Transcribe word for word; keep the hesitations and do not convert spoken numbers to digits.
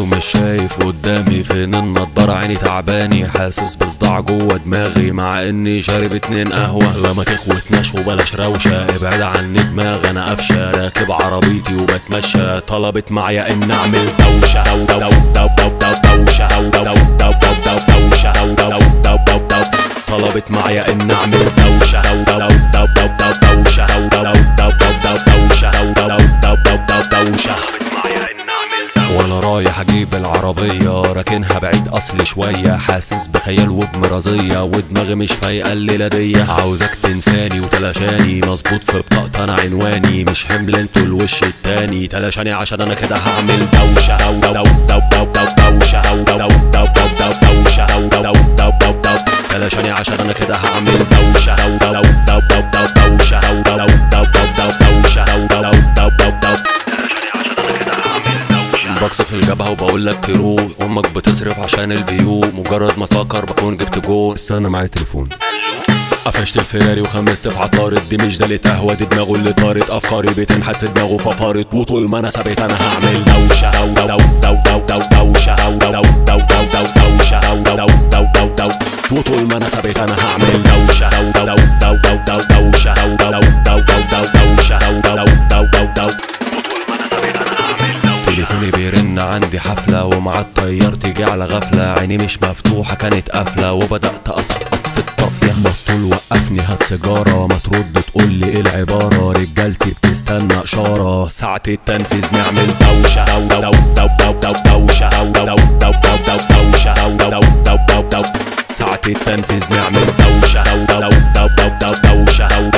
ومش شايف قدامي فين النضارة، عيني تعباني حاسس بصداع جوه دماغي مع اني شارب اتنين قهوة. لما تخوتناش وبلاش روشة، ابعد عني دماغ انا قفشة، راكب عربيتي وبتمشى، طلبت معايا ان اعمل دوشة طلبت معايا ان اعمل دوشة وانا رايح اجيب العربية راكنها بعيد اصلي شوية، حاسس بخيال وبمرضية ودماغي مش فايقة الليلة دي، عاوزك تنساني وتلاشاني مظبوط في بطاقة انا عنواني، مش حمل انتوا الوش التاني، تلاشاني عشان انا كده هعمل دوشة تلاشاني عشان انا كده هعمل دوشة بكسر في الجبهة وبقول لك تروح، امك بتصرف عشان الفيو، مجرد ما تفكر بكون جبت جول. استنى معايا تليفون، قفشت الفيراري وخمست في عطارد، دي مش دالة قهوة دي دماغه اللي طارت، افكاري بتنحت في دماغه ففارت، وطول ما انا ثابت انا هعمل دوشة وطول ما انا ثابت انا هعمل دوشة تليفوني بيرن عندي حفلة ومع الطيار تيجي على غفلة، عيني مش مفتوحة كانت قافلة وبدأت أسقط في الطافية، مسطول وقفني هات سيجارة، ما ترد تقولي ايه العبارة، رجالتي بتستنى إشارة، ساعة التنفيذ نعمل دوشة ساعة التنفيذ نعمل دوشة